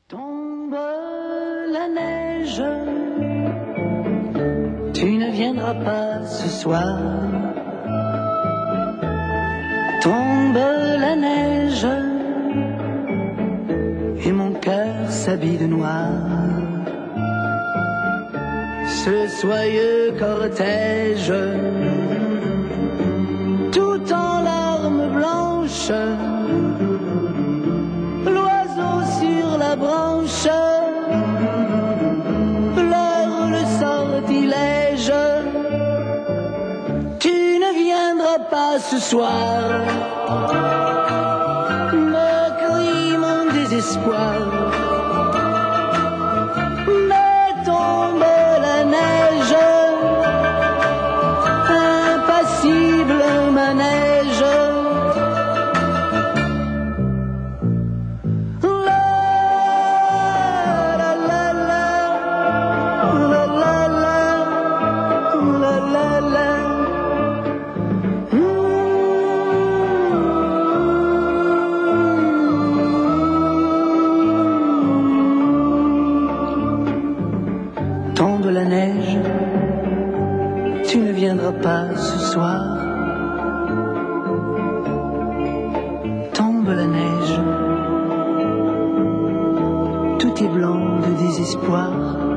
Tombe la neige, tu ne viendras pas ce soir. Tombe la neige, et mon cœur s'habille de noir. Ce soyeux cortège, tout en larmes blanches, l'oiseau sur la branche pleure le sortilège. Tu ne viendras pas ce soir, me crie mon désespoir. Mais tombe la neige, impassible manège. Tombe la neige, tu ne viendras pas ce soir. Tombe la neige, tout est blanc de désespoir.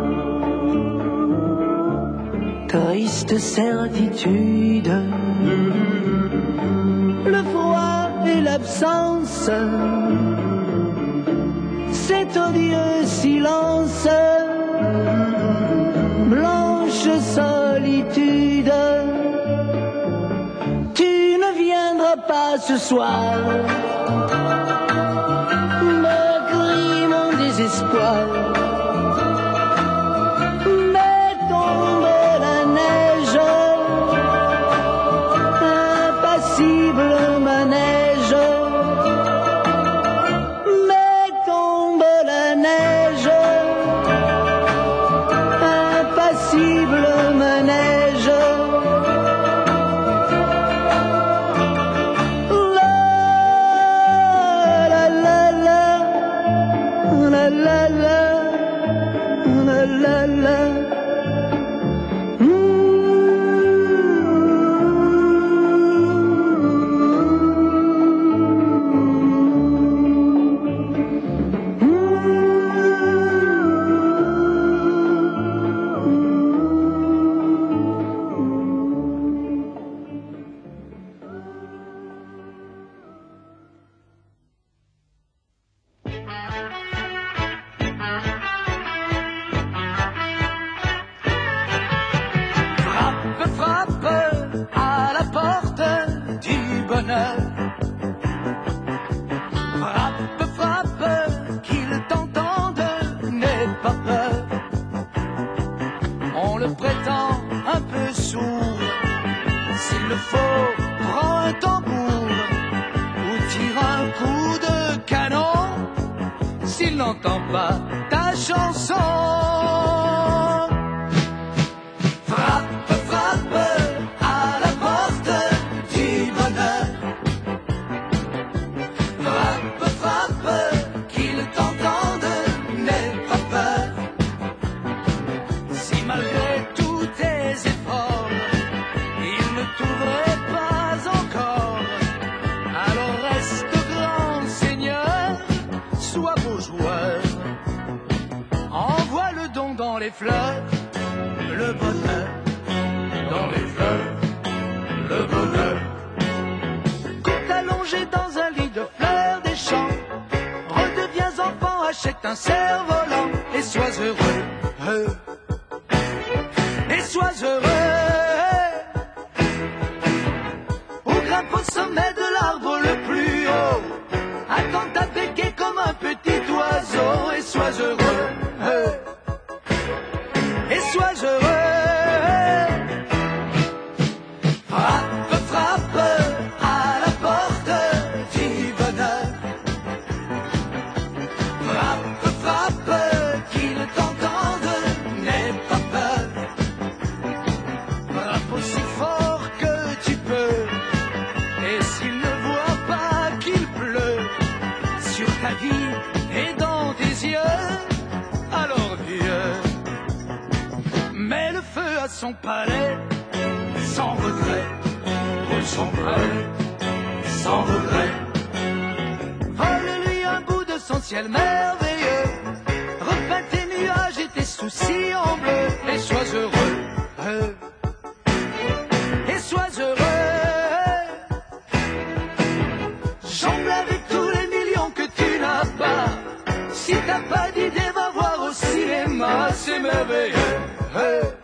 Triste certitude, le froid et l'absence, cet odieux silence. Blanche solitude, tu ne viendras pas ce soir, me crie mon désespoir. Mais tombe la neige, impassible manège. Mais tombe la neige, impassible manège. La la la la la la la la. Frappe à la porte du bonheur. Frappe, frappe, qu'il t'entende, n'aie pas peur. On le prétend un peu sourd, s'il le faut, prends un tambour ou tire un coup de canon, s'il n'entend pas ta chanson. Envoie le don dans les fleurs, le bonheur, dans les fleurs, le bonheur. Coupe allongé dans un lit de fleurs des champs, redeviens enfant, achète un cerf-volant et sois heureux, et sois heureux. Ou grimpe au sommet de l'arbre le plus haut, attends ta béquille comme un petit oiseau et sois heureux, et sois heureux. Frappe, frappe à la porte du bonheur. Frappe, frappe, qu'il t'entende, n'aie pas peur. Frappe aussi fort que tu peux, et s'il ne voit pas qu'il pleut sur ta vie et dans tes yeux, son palais, sans regret, roule son palais, sans regret. Vole-lui un bout de son ciel merveilleux, repeins tes nuages et tes soucis en bleu, et sois heureux, et sois heureux. Jongle avec tous les millions que tu n'as pas. Si t'as pas d'idée, va voir au cinéma, c'est merveilleux.